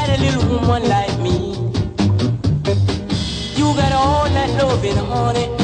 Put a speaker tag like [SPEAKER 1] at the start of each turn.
[SPEAKER 1] got a little woman like me. You got all that loving, honey.